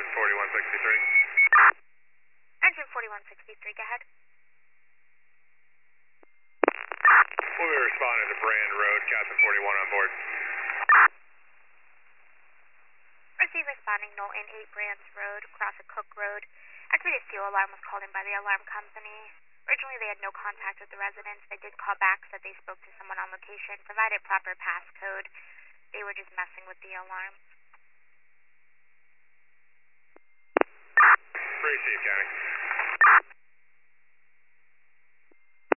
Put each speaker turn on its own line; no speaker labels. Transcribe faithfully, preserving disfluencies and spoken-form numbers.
forty-one sixty-three.
Engine forty-one sixty-three, go ahead.
We were responding to Brand Road, Captain forty-one on board.
Receive responding Knowlton eight Brands Road, across a Cook Road. Activated fuel alarm was called in by the alarm company. Originally, they had no contact with the residents. They did call back, said they spoke to someone on location, provided proper passcode. They were just messing with the alarm.
Receive, County.